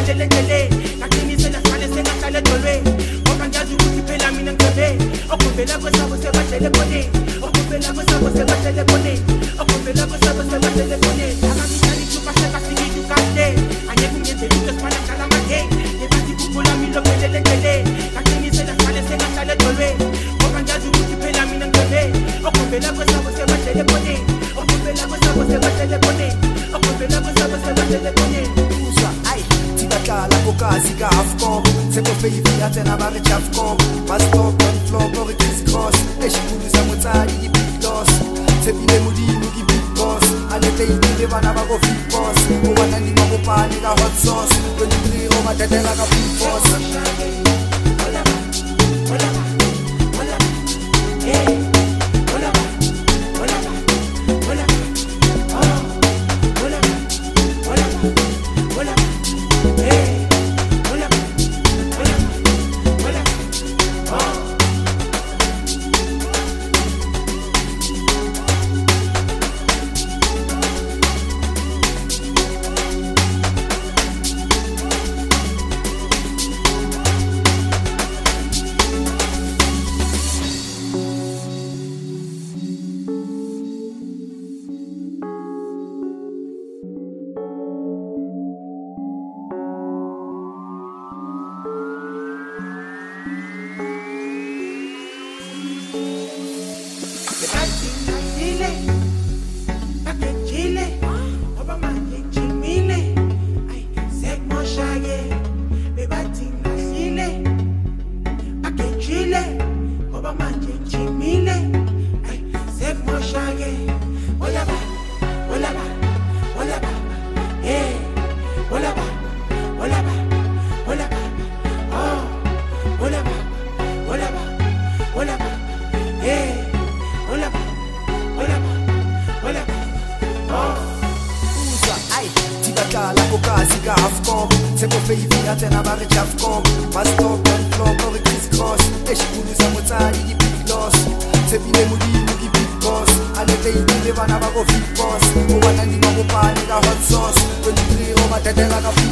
lendele ngaqinisela sale sengahlale edolweni ngoba ngiyazi ukuthi phela mina ngicebe okuvela kwesabo sebahlele khoneni okuvela kwesabo sebahlele khoneni okuvela kwesabo sebahlele khoneni akangithali thupa sekasikithi kahle angeke ungenze into esifana ngala manje ngebathi kuphula milo phela lendele ngaqinisela sale sengahlale edolweni ngoba ngiyazi ukuthi phela mina ngicebe okuvela kwesabo sebahlele khoneni okuvela kwesabo sebahlele khoneni okuvela kwesabo sebahlele khoneni la kokazi ka Afcom Seko baby atena ba re Afcom Mas stop on floor for it is cross Eshikulu sa motsadi di big loss Tshepile modimo ki big boss Ane te ile bana ba go big boss O wana ndi makopane ka hot sauce 23 o matetela ka big boss la kokazi ka Afcom Seko baby atena ba re Afcom Mas stop on floor for it is cross Eshikulu sa motsadi di big loss Tshepile modimo ki big boss Ane te ile bana ba go big boss O wana ndi makopane ka hot sauce 23 o matetela ka